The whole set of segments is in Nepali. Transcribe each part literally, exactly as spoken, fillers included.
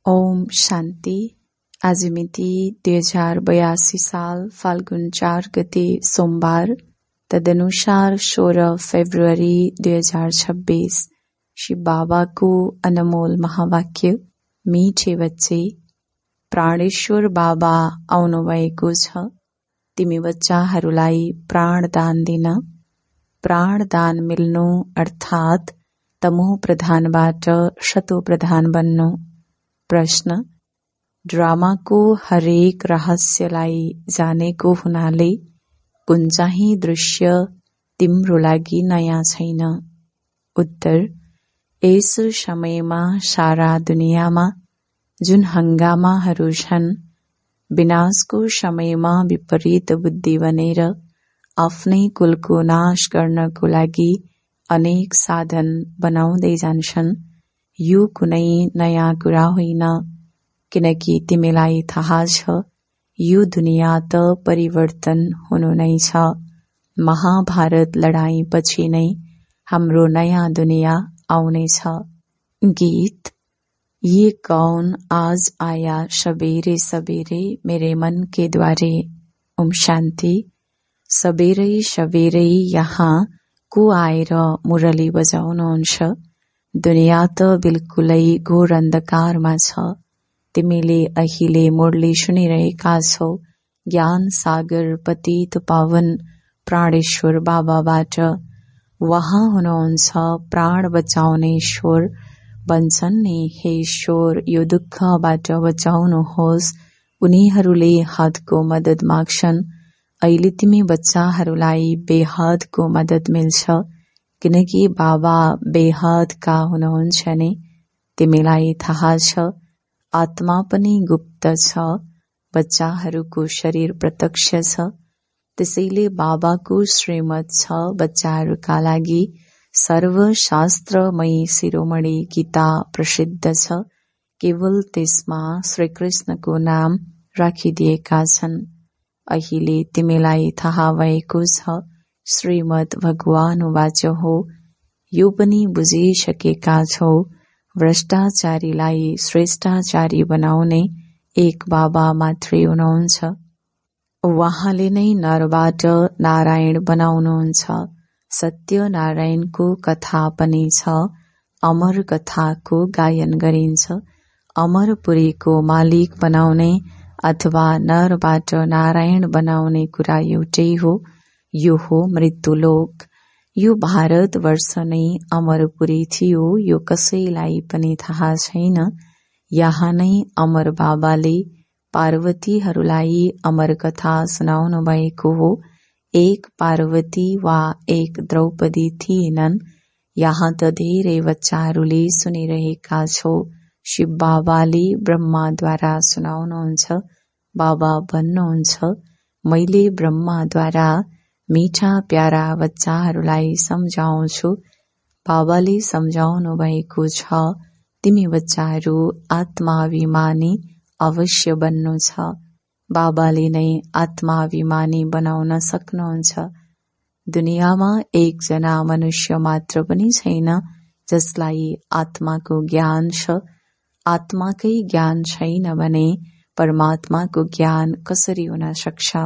ओम शान्ति। आज मिति दुई हजार बयासी साल फाल्गुन चार गते सोमबार, तदनुसार सोह्र फेब्रुअरी दुई हजार छब्बीस। शिव बाबाको अनमोल महावाक्य, मिठे बच्चे, प्राणेश्वर बाबा आउनुभएको छ। तिमी बच्चाहरूलाई प्राणदान दिन। प्राणदान मिल्नु अर्थात तमो प्रधानबाट सतो प्रधान बन्नु। प्रश्न: ड्रामाको हरेक रहस्यलाई जानेको हुनाले कुन चाहिँ दृश्य तिम्रो लागि नयाँ छैन? उत्तर: यस समयमा सारा दुनियाँमा जुन हंगामाहरू छन्, विनाशको समयमा विपरीत बुद्धि बनेर आफ्नै कुलको नाश गर्नको लागि अनेक साधन बनाउँदै जान्छन्। यो कुनै नयाँ कुरा होइन, किनकि तिमीलाई थाहा छ यो दुनिया त परिवर्तन हुनु नै छ। महाभारत लडाईँपछि नै हाम्रो नयाँ दुनिया आउनेछ। गीत: ये कौन आज आया सबेरे सबेरे मेरे मन के द्वारे। ओम शान्ति। सबेरै सबेरै यहाँ को आएर मुरली बजाउनुहुन्छ? दुनिया त बिल्कुलै घोर अन्धकारमा छ। तिमीले अहिले मुरली सुनिरहेका छौ ज्ञान सागर पतित पावन प्राणेश्वर बाबाबाट। वहाँ हुनुहुन्छ प्राण बचाउने ईश्वर। भन्छन् नि, हे ईश्वर, यो दुःखबाट बचाउनुहोस्। उनीहरूले हदको मद्दत माग्छन्। अहिले तिमी बच्चाहरूलाई बेहदको मद्दत मिल्छ, किनकि बाबा बेहदका हुनुहुन्छ नि। तिमीलाई थाहा छ आत्मा पनि गुप्त छ, बच्चाहरूको शरीर प्रत्यक्ष छ। त्यसैले बाबाको श्रीमत छ बच्चाहरूका लागि सर्वशास्त्रमयी शिरोमणि गीता प्रसिद्ध छ। केवल त्यसमा श्रीकृष्णको नाम राखिदिएका छन्। अहिले तिमीलाई थाहा भएको छ श्रीमद् भगवान वाच हो। यो पनि बुझिसकेका छौ भ्रष्टाचारीलाई श्रेष्ठाचारी बनाउने एक बाबा मात्रै हुनुहुन्छ। उहाँले नै नरबाट नारायण बनाउनुहुन्छ। सत्यनारायणको कथा पनि छ। अमर कथाको गायन गरिन्छ। अमरपुरीको मालिक बनाउने अथवा नरबाट नारायण बनाउने कुरा एउटै हो। यो हो मृत्युलोक। यो भारतवर्ष नै अमरपुरी थियो, यो कसैलाई पनि थाहा छैन। यहाँ नै अमर बाबाले पार्वतीहरूलाई अमर कथा सुनाउनु भएको हो। एक पार्वती वा एक द्रौपदी थिएनन्। यहाँ त धेरै बच्चाहरूले सुनिरहेका छौ। शिव बाबाले ब्रह्माद्वारा सुनाउनुहुन्छ। बाबा भन्नुहुन्छ, मैले ब्रह्माद्वारा मीठा प्यारा बच्चाहरूलाई सम्झाउँछु। बाबाले सम्झाउनु भएको छ, तिमी बच्चाहरू आत्माभिमानी अवश्य बन्नु छ। बाबाले नै आत्माभिमानी बनाउन सक्नुहुन्छ। दुनियाँमा एकजना मनुष्य मात्र पनि छैन जसलाई आत्माको ज्ञान छ। आत्माकै ज्ञान छैन भने परमात्माको ज्ञान कसरी हुन सक्छ?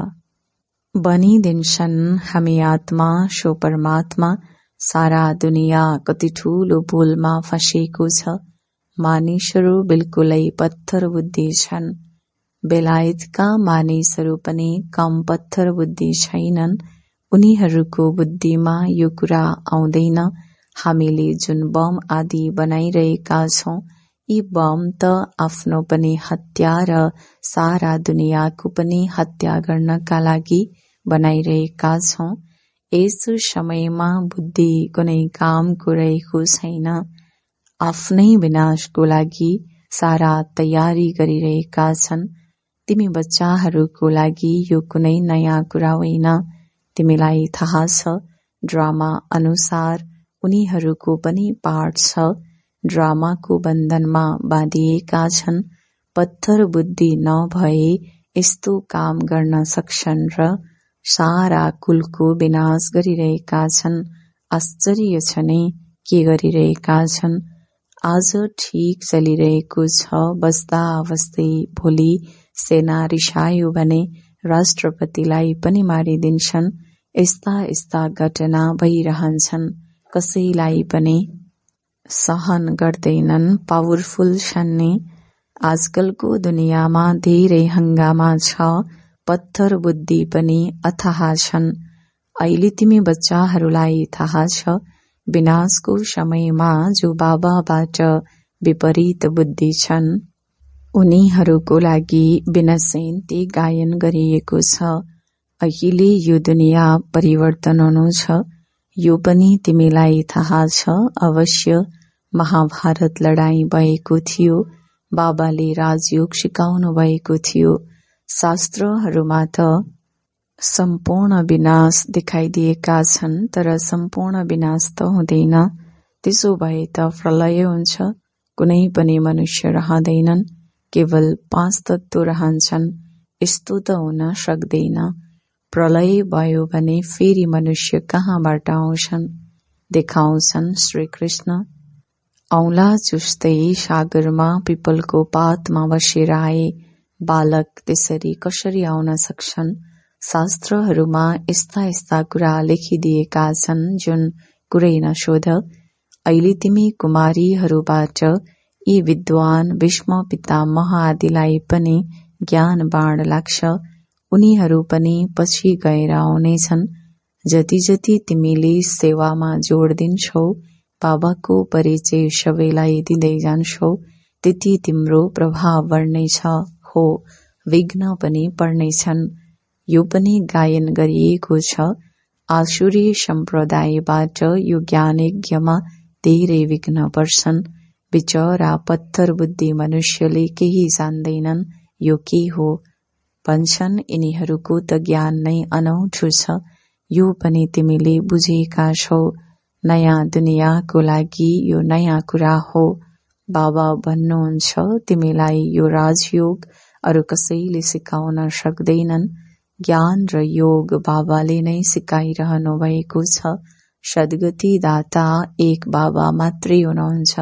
भनिदिन्छन् हामी आत्मा सो परमात्मा। सारा दुनिया कति ठूलो भूलमा फँसेको छ। मानिसहरू बिल्कुलै पत्थर बुद्धि छन्। बेलायतका मानिसहरू पनि कम पत्थर बुद्धि छैनन्। उनीहरूको बुद्धिमा यो कुरा आउँदैन, हामीले जुन बम आदि बनाइरहेका छौं, यी बम त आफ्नो पनि हत्या र सारा दुनियाँको पनि हत्या गर्नका लागि बनाइरहेका छौं। यस समयमा बुद्धि कुनै कामको रहेको छैन। आफ्नै विनाशको लागि सारा तयारी गरिरहेका छन्। तिमी बच्चाहरूको लागि यो कुनै नयाँ कुरा होइन। तिमीलाई थाहा छ ड्रामा अनुसार उनीहरूको पनि पाठ छ। ड्रामाको बन्धनमा बाँधिएका छन्। पत्थर बुद्धि नभए यस्तो काम गर्न सक्छन् र सारा कुलको विनाश गरिरहेका छन्। आश्चर्य छ नि, के गरिरहेका छन्? आज ठिक चलिरहेको छ, बस्दा बस्दै भोलि सेना रिसायो भने राष्ट्रपतिलाई पनि मारिदिन्छन्। यस्ता यस्ता घटना भइरहन्छन्। कसैलाई पनि सहन गर्दैनन्। पावरफुल छन् नि। आजकलको दुनियाँमा धेरै हंगामा छ। पत्थर बुद्धि पनि अथाह छन्। अहिले तिमी बच्चाहरूलाई थाहा छ, विनाशको समयमा जो बाबाबाट विपरीत बुद्धि छन् उनीहरूको लागि विनशेन्ती गायन गरिएको छ। अहिले यो दुनियाँ परिवर्तन हुनु छ, यो पनि तिमीलाई थाहा छ। अवश्य महाभारत लडाईँ भएको थियो। बाबाले राजयोग सिकाउनु भएको थियो। शास्त्रहरूमा त सम्पूर्ण विनाश देखाइदिएका छन्, तर सम्पूर्ण विनाश त हुँदैन। त्यसो भए त प्रलय हुन्छ। कुनै पनि मनुष्य रहँदैनन्, केवल पाँच तत्व रहन्छन्। यस्तो त हुन सक्दैन। प्रलय भयो भने फेरि मनुष्य कहाँबाट आउँछन्? देखाउँछन् श्री कृष्ण। औंला चुस्दै सागरमा पिपलको पातमा बसेर आए। बालक त्यसरी कसरी आउन सक्छन्? शास्त्रहरूमा यस्ता यस्ता कुरा लेखिदिएका छन् जुन कुरै नसोध। अहिले तिमी कुमारीहरूबाट यी विद्वान भीष्म पितामह आदिलाई पनि ज्ञान बाण लाग्छ। उनीहरू पनि पछि गएर आउनेछन्। जति जति तिमीले सेवामा जोड दिन्छौ, बाबाको परिचय सबैलाई दिँदै जान्छौ, त्यति तिम्रो प्रभाव बढ्नेछ। हो, विघ्न पनि पर्नेछन्। यो पनि गायन गरिएको छ। आसुरी सम्प्रदायबाट यो ज्ञान यज्ञमा धेरै विघ्न पर्छन्। बिचरा पत्थर बुद्धि मनुष्यले केही जान्दैनन्। यो के हो भन्छन्। यिनीहरूको त ज्ञान नै अनौठो छ। यो पनि तिमीले बुझेका छौ। नयाँ दुनियाँको लागि यो नयाँ कुरा हो। बाबा भन्नुहुन्छ तिमीलाई यो राजयोग अरू कसैले सिकाउन सक्दैनन्। ज्ञान र योग बाबाले नै सिकाइरहनु भएको छ। सद्गति दाता एक बाबा मात्रै हुनुहुन्छ।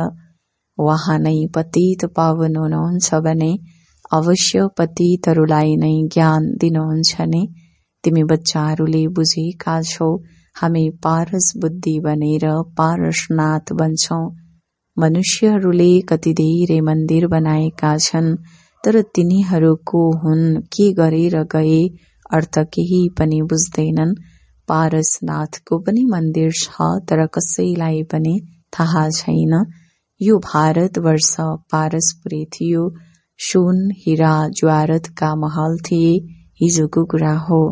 वहाँ नै पतित पावन हुनुहुन्छ भने अवश्य पतितहरूलाई नै ज्ञान दिनुहुन्छ नि। तिमी बच्चाहरूले बुझेका छौ, हामी पारस बुद्धि बनेर पारसनाथ बन्छौं। मनुष्यहरूले कति धेरै मन्दिर बनाएका छन्, तर तिनीहरूको हुन् के गरेर गए अर्थ केही पनि बुझ्दैनन्। पारसनाथको पनि मन्दिर छ, तर कसैलाई पनि थाहा छैन। यो भारतवर्ष पारसपुरी थियो। सुन, हीरा, ज्वारतका महल थिए। हिजोको कुरा हो।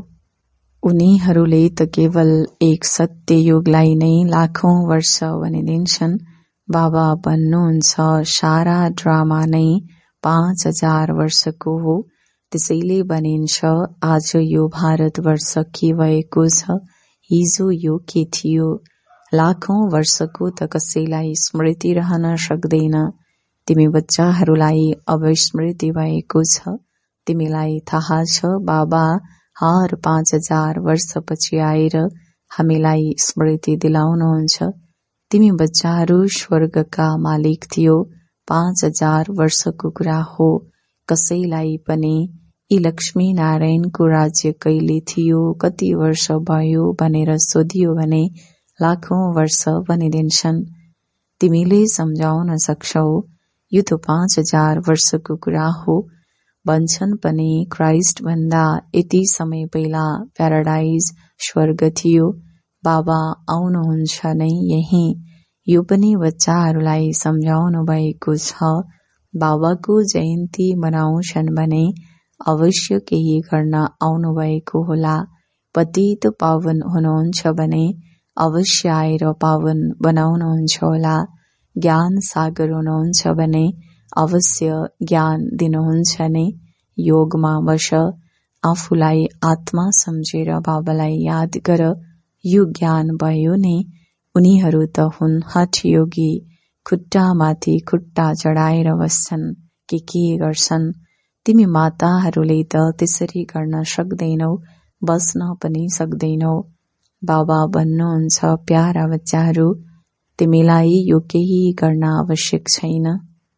उनीहरूले त केवल एक सत्य युगलाई नै लाखौं वर्ष भनिदिन्छन्। बाबा भन्नुहुन्छ सारा ड्रामा नै पाँच हजार वर्षको हो। त्यसैले भनिन्छ आज यो भारतवर्ष के भएको छ, हिजो यो के थियो। लाखौं वर्षको त कसैलाई स्मृति रहन सक्दैन। तिमी बच्चाहरूलाई अब स्मृति भएको छ। तिमीलाई थाहा छ बाबा हर पाँच हजार वर्षपछि आएर हामीलाई स्मृति दिलाउनुहुन्छ। तिमी बच्चाहरू स्वर्गका मालिक थियो। पाँच हजार वर्षको कुरा हो। कसैलाई पनि यी लक्ष्मी नारायणको राज्य कहिले थियो, कति वर्ष भयो भनेर सोधियो भने लाखौं वर्ष भनिदिन्छन्। तिमीले सम्झाउन सक्छौ यो त पाँच हजार वर्षको कुरा हो। भन्छन् पनि क्राइस्ट भन्दा यति समय पहिला प्याराडाइज स्वर्ग थियो। बाबा आउनुहुन्छ नै यही। यो पनि बच्चाहरूलाई सम्झाउनु भएको छ। बाबाको जयन्ती मनाउँछन् भने अवश्य केही गर्न आउनु भएको होला। पतित पावन हुनुहुन्छ भने अवश्य आएर पावन बनाउनुहुन्छ होला। ज्ञान सागर हुनुहुन्छ भने अवश्य ज्ञान दिनुहुन्छ नै। योगमा बस, आफूलाई आत्मा सम्झेर बाबालाई याद गर। यो ज्ञान भयो नि। उनीहरू त हुन् हठ योगी। खुट्टामाथि खुट्टा चढाएर बस्छन् के के गर्छन्। तिमी माताहरूले त त्यसरी गर्न सक्दैनौ, बस्न पनि सक्दैनौ। बाबा भन्नुहुन्छ प्यारा बच्चाहरू, तिमीलाई यो केही गर्न आवश्यक छैन।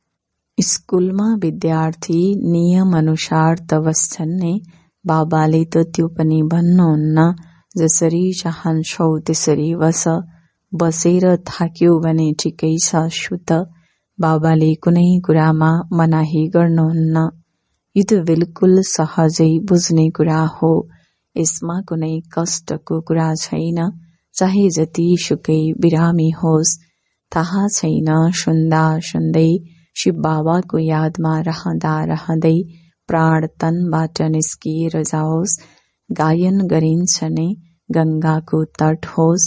स्कुलमा विद्यार्थी नियम अनुसार त बस्छन् नि, बाबाले त त्यो पनि भन्नुहुन्न जसरी चाहन्छौ त्यसरी बस, बसेर थाक्यो भने ठिकै छ सुत। बाबाले कुनै कुरामा मनाही गर्नुहुन्न। यो त बिल्कुल सहजै बुझ्ने कुरा हो। यसमा कुनै कष्टको कुरा छैन। चाहे जति सुकै बिरामी होस्, थाहा छैन सुन्दा सुन्दै शिव बाबाको यादमा रहँदा रहँदै प्राण तनबाट निस्किएर जाओस्। गायन गरिन्छ नि, गंगाको तट होस्,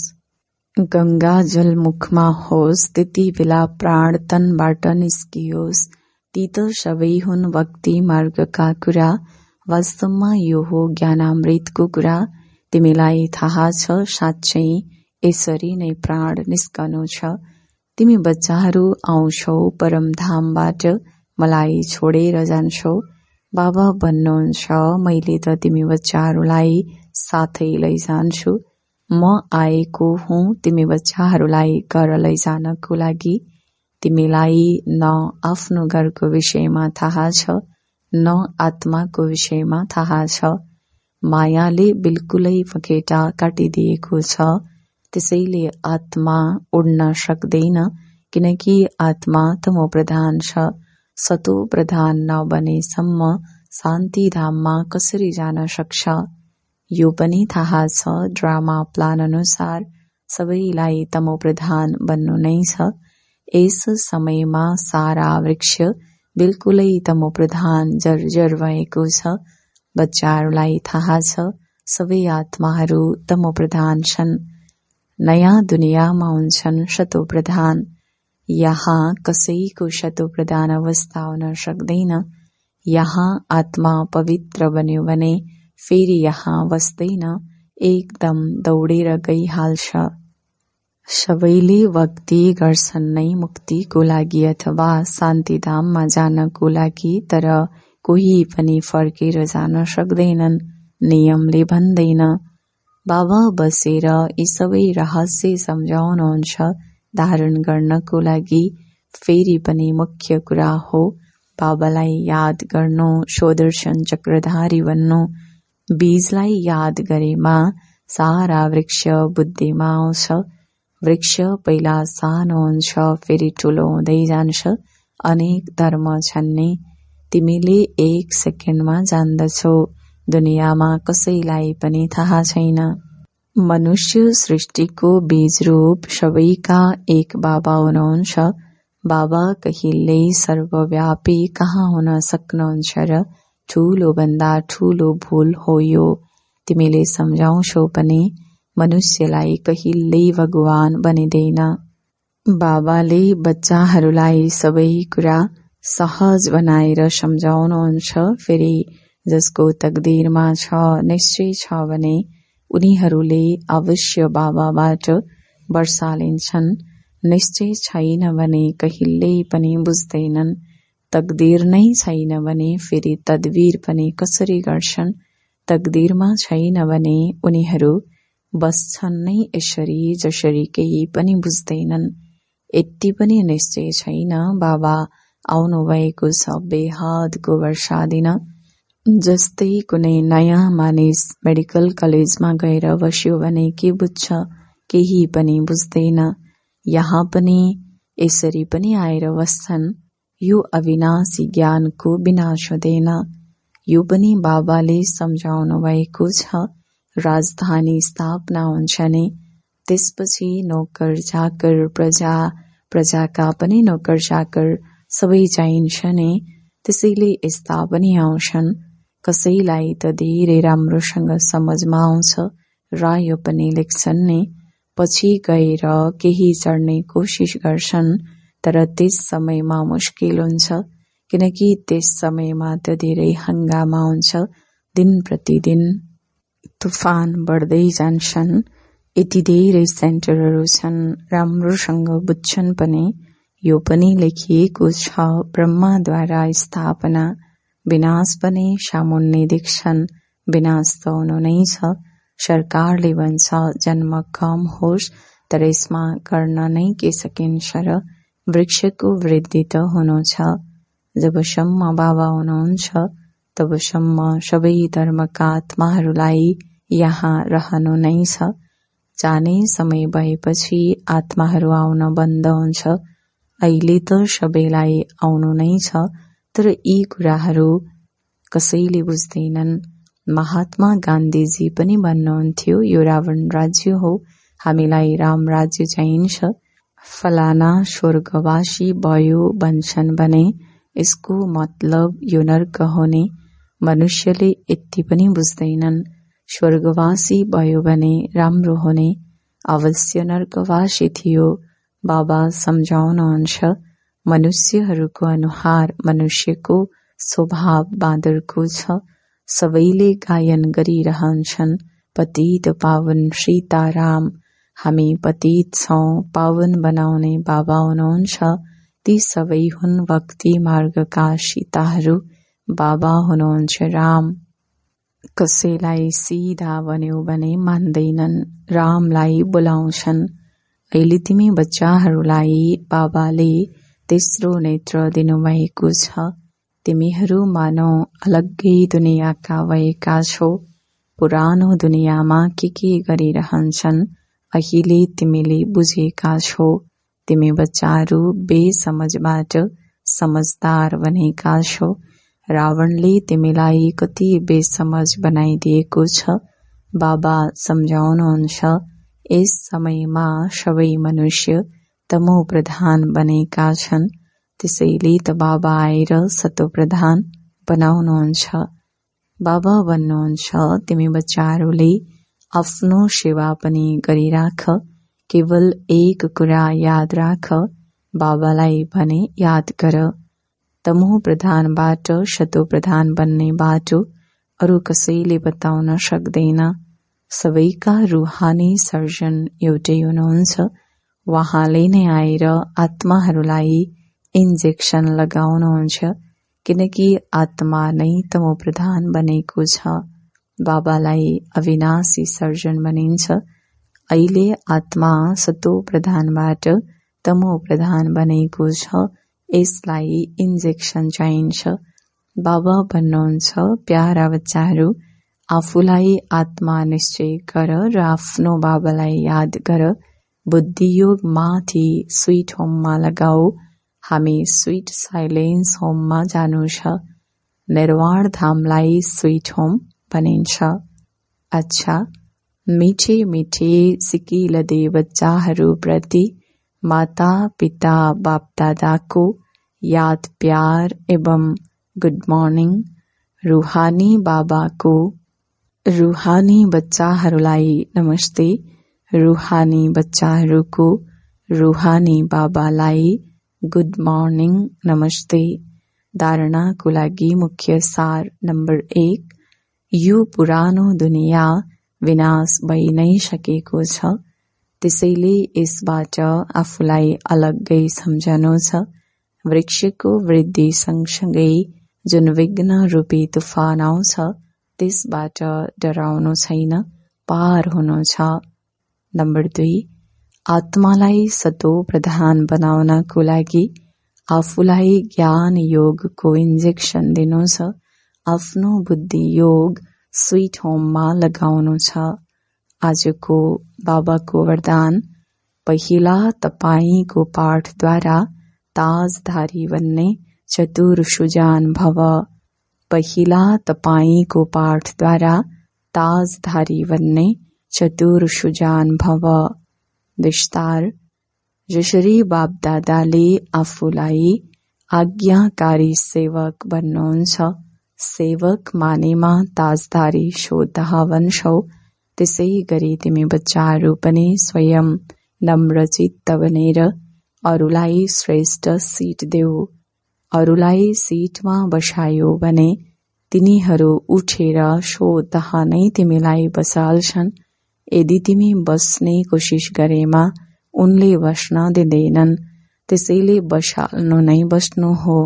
गंगा जल मुखमा होस्, त्यति बेला प्राण तनबाट निस्कियोस्। ती त सबै हुन् भक्ति मार्गका कुरा। वास्तवमा यो हो ज्ञानामृतको कुरा। तिमीलाई थाहा छ साँच्चै यसरी नै प्राण निस्कनु छ। तिमी बच्चाहरू आउँछौ परमधामबाट, मलाई छोडेर जान्छौ। बाबा भन्नुहुन्छ मैले त तिमी बच्चाहरूलाई साथै लैजान्छु। म आएको हुँ तिमी बच्चाहरूलाई घर लैजानको लागि। तिमीलाई न आफ्नो घरको विषयमा थाहा छ, न आत्माको विषयमा थाहा छ। मायाले बिल्कुलै फकेटा काटिदिएको छ। त्यसैले आत्मा उड्न सक्दैन, किनकि आत्मा तमो प्रधान छ। सतो प्रधान नबनेसम्म शान्ति धाममा कसरी जान सक्छ? यो पनि थाहा छ ड्रामा प्लान अनुसार सबैलाई तमो प्रधान बन्नु नै छ। यस समयमा सारा वृक्ष बिल्कुलै तमो प्रधान जर्जर भएको छ। बच्चाहरूलाई थाहा छ सबै आत्माहरू तमो प्रधान छन्। नयाँ दुनियाँमा हुन्छन् शतो प्रधान। यहाँ कसैको शतो प्रधान अवस्था हुन सक्दैन। यहाँ आत्मा पवित्र बन्यो भने फेरि यहाँ बस्दैन, एकदम दौडेर गइहाल्छ। सबैले भक्ति गर्छन् नै मुक्तिको लागि अथवा शान्तिधाममा जानको लागि, तर कोही पनि फर्केर जान सक्दैनन्। नियमले भन्दैन। बाबा बसेर यी सबै रहस्य सम्झाउनुहुन्छ धारण गर्नको लागि। फेरि पनि मुख्य कुरा हो बाबालाई याद गर्नु, स्वदर्शन चक्रधारी बन्नु। बीजलाई याद गरेमा सारा वृक्ष बुद्धिमा आउँछ। वृक्ष पहिला सानो हुन्छ, फेरि ठुलो हुँदै जान्छ। अनेक धर्म छन् नि, तिमीले एक सेकेन्डमा जान्दछौ। दुनियाँमा कसैलाई पनि थाहा छैन। मनुष्य सृष्टिको बीज रूप सबैका एक बाबा हुनुहुन्छ। बाबा कहिल्यै सर्वव्यापी कहाँ हुन सक्नुहुन्छ र? ठूलो भन्दा ठूलो भूल हो यो। तिमीले सम्झाउँछौ पनि मनुष्यलाई कहिल्यै भगवान बनिँदैन। बाबाले बच्चाहरूलाई सबै कुरा सहज बनाएर सम्झाउनुहुन्छ। फेरि जसको तकदीरमा छ, निश्चय छ भने उनीहरूले अवश्य बाबाबाट वर्षा लिन्छन्। निश्चय छैन भने कहिल्यै पनि बुझ्दैनन्। तकदीर नै छैन भने फेरि तदबीर पनि कसरी गर्छन्? तकदीरमा छैन भने उनीहरू बस्छन् नै यसरी जसरी केही पनि बुझ्दैनन्। यति पनि निश्चय छैन बाबा आउनु भएको छ बेहदको वर्षा दिन। जस्तै कुनै नयाँ मानिस मेडिकल कलेजमा गएर बस्यो भने के बुझ्छ? केही पनि बुझ्दैन। यहाँ पनि यसरी पनि आएर बस्छन्। यो अविनाशी ज्ञानको विनाश हुँदैन। यो पनि बाबाले सम्झाउनु भएको छ। राजधानी स्थापना हुन्छ नि, त्यसपछि नोकर चाकर, प्रजा, प्रजाका पनि नोकर चाकर सबै चाहिन्छ नि। त्यसैले यस्ता पनि आउँछन्। कसैलाई त धेरै राम्रोसँग समझमा आउँछ र यो पनि लेख्छन् नि। पछि गएर केही चढ्ने कोसिस गर्छन्, तर त्यस समयमा मुस्किल हुन्छ, किनकि त्यस समयमा त धेरै हंगामा हुन्छ। दिन प्रतिदिन तुफान बढ्दै जान्छन्। यति धेरै सेन्टरहरू छन्, राम्रोसँग बुझ्छन् पनि। यो पनि लेखिएको छ ब्रह्माद्वारा स्थापना। विनाश पनि सामुन्ने देख्छन्। विनाश त हुनु नै छ। सरकारले भन्छ जन्म कम होस् तर यसमा गर्न नै के सकिन्छ र वृक्षको वृद्धि त हुनु छ। जबसम्म बाबा हुनुहुन्छ तबसम्म सबै धर्मका आत्माहरूलाई यहाँ रहनु नै छ। जाने समय भएपछि आत्माहरू आउन बन्द हुन्छ। अहिले त सबैलाई आउनु नै छ, तर यी कुराहरू कसैले बुझ्दैनन्। महात्मा गान्धीजी पनि भन्नुहुन्थ्यो, यो रावण राज्य हो, हामीलाई राम राज्य चाहिन्छ। फलाना स्वर्गवासी भयो भन्छन् भने यसको मतलब यो नर्क हुने। मनुष्यले यति पनि बुझ्दैनन्। स्वर्गवासी भयो भने राम्रो हुने, अवश्य नर्कवासी थियो। बाबा सम्झाउनुहुन्छ, मनुष्यहरूको अनुहार मनुष्यको स्वभाव बाँदरको छ। सबैले गायन गरिरहन्छन्, पतित पावन सीताराम। हामी पतित छौं, पावन बनाउने बाबा हुनुहुन्छ। ती सबै हुन् भक्ति मार्गका सीताहरू, बाबा हुनुहुन्छ राम। कसैलाई सिधा भन्यो भने मान्दैनन्, रामलाई बोलाउँछन्। अहिले तिमी बच्चाहरूलाई बाबाले तेस्रो नेत्र दिनुभएको छ। तिमीहरू मानौ अलग्गै दुनियाँका भएका छौ। पुरानो दुनियाँमा के के गरिरहन्छन् अहिले तिमीले बुझेका छौ। तिमी बच्चाहरू बेसमझबाट समझदार बनेका छौ। रावणले तिमीलाई कति बेसमझ बनाइदिएको छ। बाबा सम्झाउनुहुन्छ, यस समयमा सबै मनुष्य तमो प्रधान बनेका छन्। त्यसैले त बाबा आएर सतो प्रधान बनाउनुहुन्छ। बाबा भन्नुहुन्छ, तिमी बच्चाहरूले आफ्नो सेवा पनि गरिराख। केवल एक कुरा याद राख, बाबालाई भने याद गर। तमो प्रधानबाट सतो प्रधान बन्ने बाटो अरू कसैले बताउन सक्दैन। सबैका रूहानी सर्जन एउटै हुनुहुन्छ। वहाँले नै आएर आत्माहरूलाई इन्जेक्सन लगाउनुहुन्छ, किनकि आत्मा नै तमो प्रधान बनेको छ। बाबालाई अविनाशी सर्जन भनिन्छ। अहिले आत्मा सतो प्रधानबाट तमो प्रधान बनेको छ। यसलाई इन्जेक्सन चाहिन्छ। बाबा भन्नुहुन्छ, प्यारा बच्चाहरू, आफूलाई आत्मा निश्चय गर र आफ्नो बाबालाई याद गर। बुद्धियोग माथि स्वीट होममा लगाऊ। हामी स्वीट साइलेन्स होममा जानु छ। निर्वाण धामलाई स्वीट होम भनिन्छ। अच्छा, मिठे मिठे सिकिलदे बच्चाहरू प्रति माता पिता बाप दादाको याद प्यार एवं गुड मर्निङ। रूहानी बाबाको रूहानी बच्चाहरूलाई नमस्ते। रूहानी बच्चाहरूको रूहानी बाबालाई गुड मर्निङ नमस्ते। धारणाको लागि मुख्य सार नम्बर एक, यो पुरानो दुनियाँ विनाश भइ नै सकेको छ। त्यसैले यसबाट आफूलाई अलग्गै सम्झनु छ। वृक्षको वृद्धि सँगसँगै जुन विघ्न रूपी तुफान आउँछ त्यसबाट डराउनु छैन, पार हुनु छ। नम्बर दुई, आत्मालाई सतो प्रधान बनाउनको लागि आफूलाई ज्ञान योगको इन्जेक्सन दिनु छ। आफ्नो बुद्धि योग स्वीट होममा लगाउनु छ। आजको बाबाको वरदान, पहिला तपाईको पाठद्वारा ताजधारी बन्ने चतुर सुजान भव। पहिला तपाईको पाठद्वारा ताजधारी बन्ने चतुर सुजान भव। विस्तार, जसरी बापदादाले आफूलाई आज्ञाकारी सेवक भन्नुहुन्छ, सेवक मानेमा ताजधारी श्रोता भन्छौ, त्यसै गरी तिमी बच्चाहरू पनि स्वयं नम्र चित्त बनेर अरूलाई श्रेष्ठ सीट देऊ। अरूलाई सीटमा बसायो भने तिनीहरू उठेर स्वतः नै तिमीलाई बसाल्छन्। यदि तिमी बस्ने कोसिस गरेमा उनले बस्न दिँदैनन्। त्यसैले बसाल्नु नै बस्नु हो।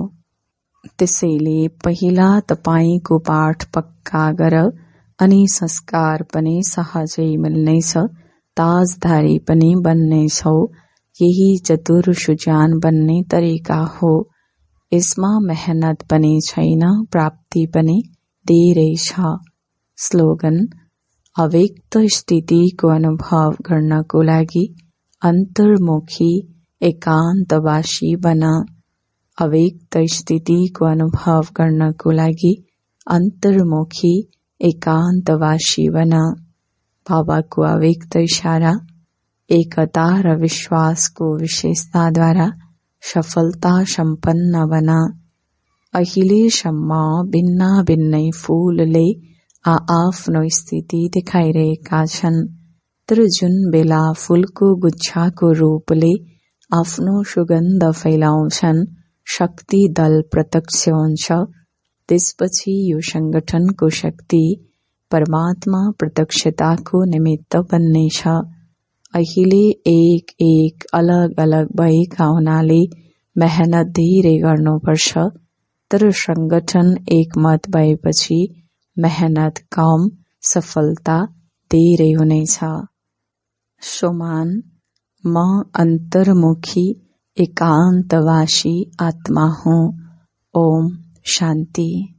त्यसैले पहिला तपाईको पाठ पक्का गर अनि संस्कार पनि सहजै मिल्नेछ। ताजधारी पनि बन्नेछौ। यही चतुर सुजान बन्ने तरिका हो। यसमा मेहनत पनि छैन, प्राप्ति पनि धेरै छ। स्लोगन: अव्यक्त स्थितिको अनुभव गर्नको लागि अन्तर्मुखी एकान्तवासी बन। अव्यक्त स्थितिको अनुभव गर्नको लागि अन्तर्मुखी एकान्तवासी बन। बाबाको अव्यक्त इशारा: एकता र विश्वासको विशेषताद्वारा सफलता सम्पन्न बन। अहिलेसम्म भिन्न भिन्नै फूलले आआफ्नो स्थिति देखाइरहेका छन्, तर जुन बेला फूलको गुच्छाको रूपले आफ्नो सुगन्ध फैलाउँछन्, शक्ति दल प्रत्यक्ष हुन्छ। त्यसपछि यो संगठनको शक्ति परमात्मा प्रत्यक्षताको निमित्त बन्नेछ। अहिले एक एक अलग अलग भएका हुनाले मेहनत धेरै गर्नुपर्छ, तर संगठन एकमत भएपछि मेहनत कम, सफलता धेरै हुनेछ। सोमान: म अन्तर्मुखी एकान्तवासी आत्मा हूँ। ओम शान्ति।